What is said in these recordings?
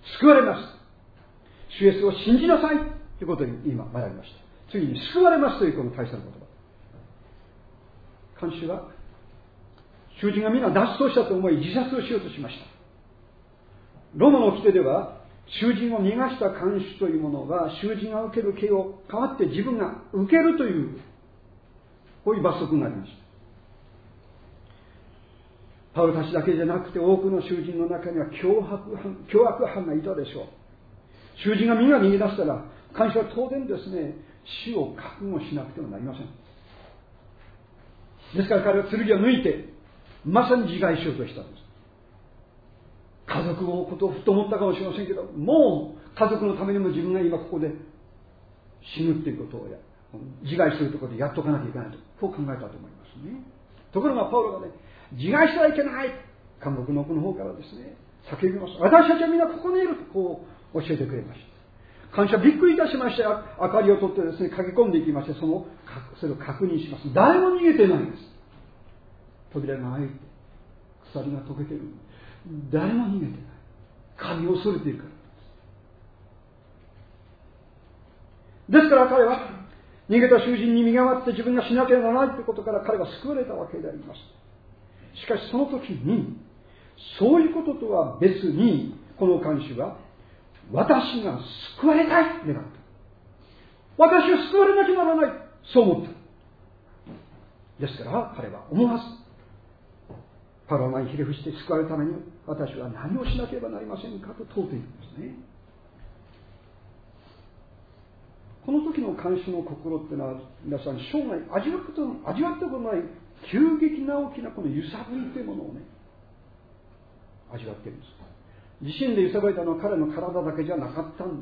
救われます。主イエスを信じなさいということに今学びました。次に救われますというこの大切な言葉。看守は囚人が皆脱走したと思い自殺をしようとしました。ローマの掟では囚人を逃がした看守というものは囚人が受ける刑を代わって自分が受けるというこういう罰則がありました。パウロたちだけじゃなくて多くの囚人の中には凶悪犯がいたでしょう。囚人が皆逃げ出したら看守は当然ですね、死を覚悟しなくてはなりません。ですから彼は剣を抜いてまさに自害しようとしたんです。家族のことをふと思ったかもしれませんけど、もう家族のためにも自分が今ここで死ぬっていうことを自害するところでやっとかなきゃいけないと、こう考えたと思いますね。ところがパウロがね、自害してはいけない、監獄の奥の方からですね叫びます。私たちはみんなここにいるとこう教えてくれました。感謝びっくりいたしましたよ。明かりを取ってですね駆け込んでいきまして、それを確認します。誰も逃げてないんです。扉が開いて鎖が解けている。誰も逃げてない。神を恐れているからです。ですから彼は逃げた囚人に身代わって自分が死なければならないということから彼は救われたわけであります。しかしその時にそういうこととは別にこの看守は私が救われたいと願った。私は救われなきゃならない、そう思った。ですから彼は思わずパウロの前にひれ伏して救われるために私は何をしなければなりませんかと問うているんですね。この時の看守の心っていうのは皆さん生涯味わったことのない急激な大きなこの揺さぶりというものをね味わっているんです。自身で揺さぶれたのは彼の体だけじゃなかったんです。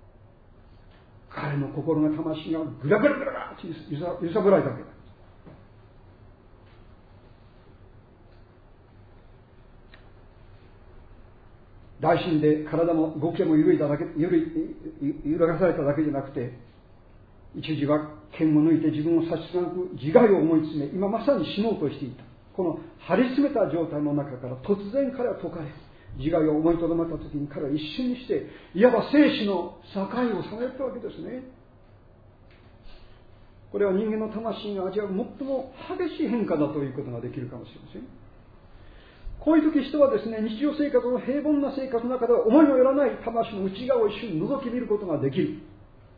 彼の心の魂がぐらぐらぐらと揺さぶられたわけだ。大震で体も動きも揺らがされただけじゃなくて、一時は剣を抜いて自分を差し出く自害を思い詰め、今まさに死のうとしていたこの張り詰めた状態の中から突然彼は解かれ、自害を思いとどまった時に彼は一瞬にしていわば生死の境を探ったわけですね。これは人間の魂が味わう最も激しい変化だということができるかもしれません。こういう時人はですね、日常生活の平凡な生活の中では思いもよらない魂の内側を一瞬覗き見ることができる。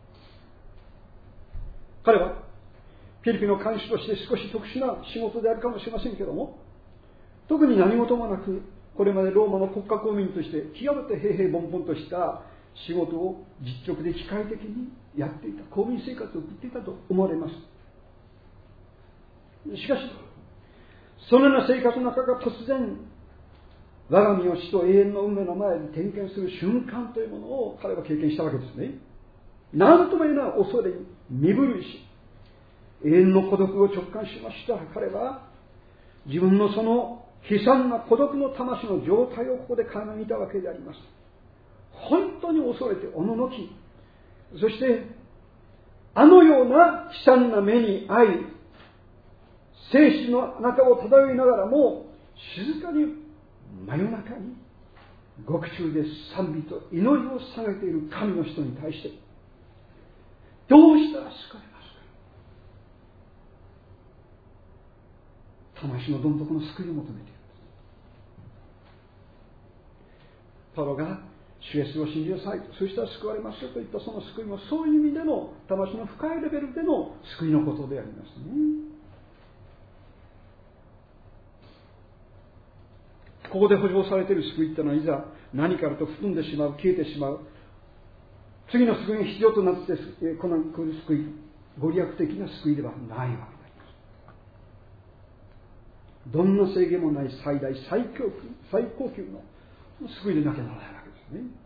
彼はフィリピンの看守として少し特殊な仕事であるかもしれませんけども、特に何事もなくこれまでローマの国家公務員として極めて平々凡々とした仕事を実直で機械的にやっていた、公務員生活を送っていたと思われます。しかしそのような生活の中が突然我が身を死と永遠の運命の前に点検する瞬間というものを彼は経験したわけですね。何とも言えない恐れに身震いし、永遠の孤独を直感しました。彼は自分のその悲惨な孤独の魂の状態をここで垣間見たわけであります。本当に恐れておののき、そしてあのような悲惨な目に遭い、生死の中を漂いながらも静かに真夜中に獄中で賛美と祈りを捧げている神の人に対してどうしたら救われますか。魂のどん底の救いを求めているんです。パウロが主イエスを信じなさい、そしたら救われますよといったその救いもそういう意味での魂の深いレベルでの救いのことでありますね。ここで保証されている救いというのは、いざ何かと含んでしまう、消えてしまう、次の救いが必要となってこの救い、ご利益的な救いではないわけであります。どんな制限もない最大最高級の救いでなきゃならないわけですね。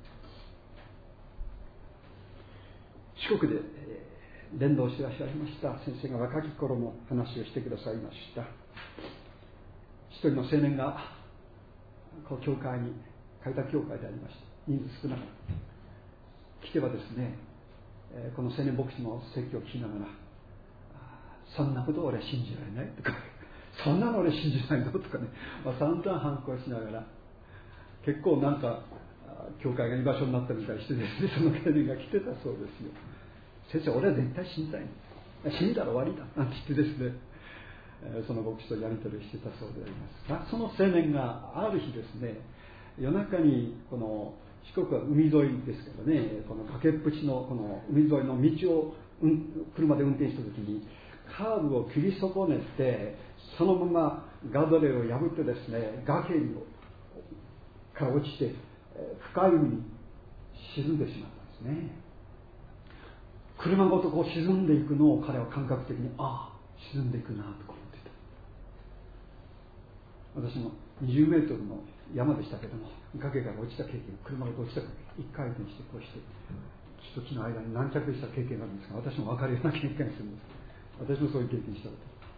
四国で伝道していらっしゃいました先生が若き頃の話をしてくださいました。一人の青年が教会に、開拓教会でありました。人数少なかった。来てはですね、この青年牧師の説教を聞きながら、そんなことを俺は信じられないとか、そんなの俺信じないのとかね、散々反抗しながら、結構なんか教会が居場所になったみたいしてですね、その青年が来てたそうですよ。先生、俺は絶対死にたい。死んだら終わりだなんて言ってですね、その牧師とやり取りしてたそうでありますが、その青年がある日ですね、夜中にこの四国は海沿いですからね、この崖っぷちのこの海沿いの道を、車で運転した時にカーブを切り損ねて、そのままガードレールを破ってですね、崖から落ちて深い海に沈んでしまったんですね。車ごとこう沈んでいくのを彼は感覚的に、沈んでいくなと思っていた。私も20メートルの山でしたけども、崖から落ちた経験、車ごと落ちた経験、一回転してこうして木と木の間に軟着した経験があるんですが、私も分かるような経験をするんです。私もそういう経験した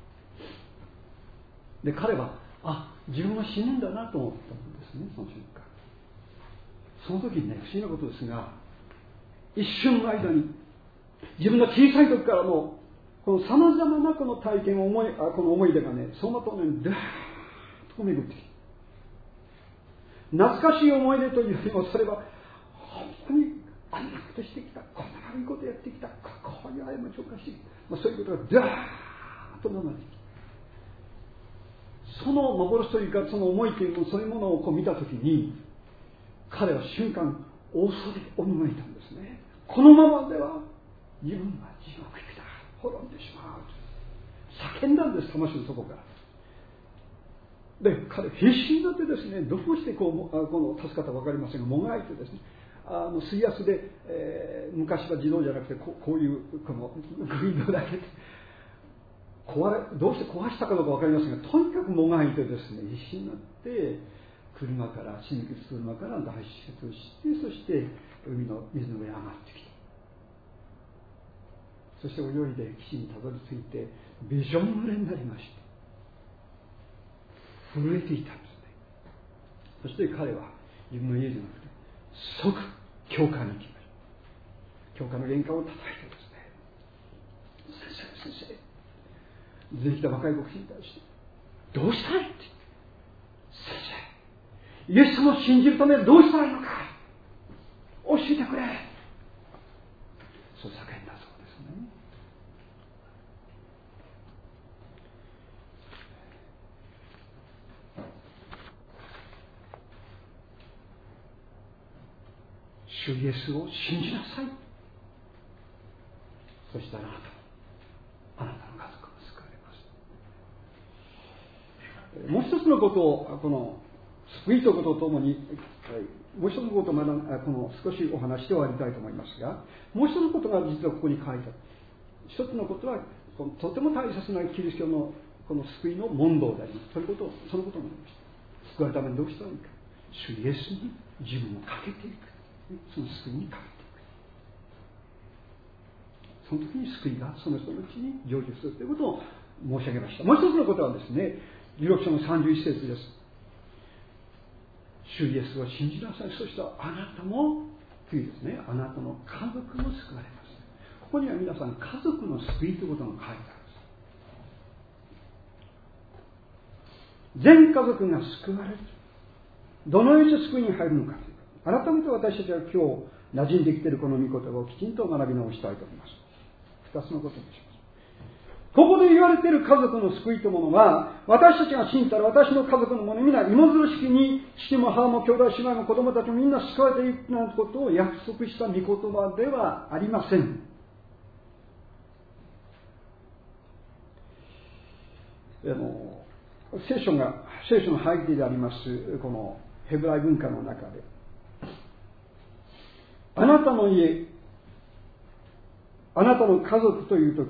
ことで、彼は自分は死ぬんだなと思ったんですね。その瞬間、その時にね、不思議なことですが、一瞬の間に自分の小さい時からのこのさまざまなこの体験をこの思い出がね、走馬灯のようにダーッと巡ってきて、懐かしい思い出というよりも、それは本当にあんなことしてきた、こんな悪いことやってきた、こういう過ちを犯してきた、そういうことがダーッと流れてきて、その幻というか、その思いというもの、そういうものをこう見たときに、彼は瞬間恐れおののいたんですね。このままでは自分は地獄行きだ、滅んでしまうと叫んだんです、魂の底から。で、彼必死になってですね、どうしてこの助かったか分かりませんが、もがいてですね、水圧で、昔は自動じゃなくてこういうこのグリードだけでどうして壊したかどうか分かりませんが、とにかくもがいてですね、必死になって沈み消す車から脱出して、そして海の水の上に上がってきた。そして泳いで岸にたどり着いてびしょ濡れになりました。震えていたんですね。そして彼は自分の家じゃなくて即教会に行きました。教会の玄関を叩いてですね、先生出てきた若い牧師に対して、どうしたいって、先生、イエス様を信じるためにどうしたらいいのか教えてくれ、そう叫んだそうですね。主イエスを信じなさい。そしたらあなたの家族も救われます。もう一つのことを、この救いということとともに、もう一つのことを少しお話して終わりたいと思いますが、もう一つのことが実はここに書いてある。一つのことはとても大切なキリスト教のこの救いの問答であります。そのことを思いました。救われるためにどうしたらいいか。主イエスに自分をかけていく。その救いにかけていく。その時に救いがその人のうちに成就するということを申し上げました。もう一つのことはですね、16章の31節です。主イエスを信じなさい。そしたらあなたもというですね、あなたの家族も救われます。ここには皆さん家族の救いということが書いてあるんです。全家族が救われる。どのように救いに入るのかという。改めて私たちは今日馴染んできているこの御言葉をきちんと学び直したいと思います。二つのことにします。ここで言われている家族の救いというものは、私たちが信じたら私の家族の者みんな芋づる式に父も母も兄弟姉妹も子供たちもみんな救われていくなんてことを約束した御言葉ではありません。聖書の背景でありますこのヘブライ文化の中で、あなたの家、あなたの家族というとき、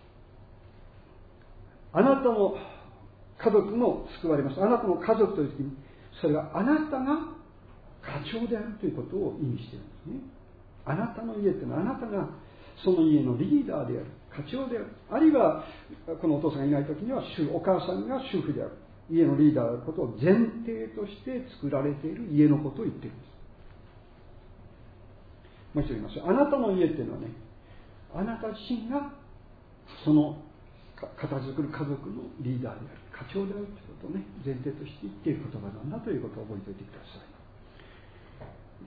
あなたの家族も救われます。あなたの家族というときに、それはあなたが課長であるということを意味しているんですね。あなたの家というのは、あなたがその家のリーダーである、課長である。あるいは、このお父さんがいないときには、お母さんが主婦である。家のリーダーであることを前提として作られている家のことを言っているんです。もう一度言います。あなたの家っていうのはね、あなた自身がその形作る家族のリーダーである、課長であるということをね、前提として言っている言葉なんだということを覚えておいてください。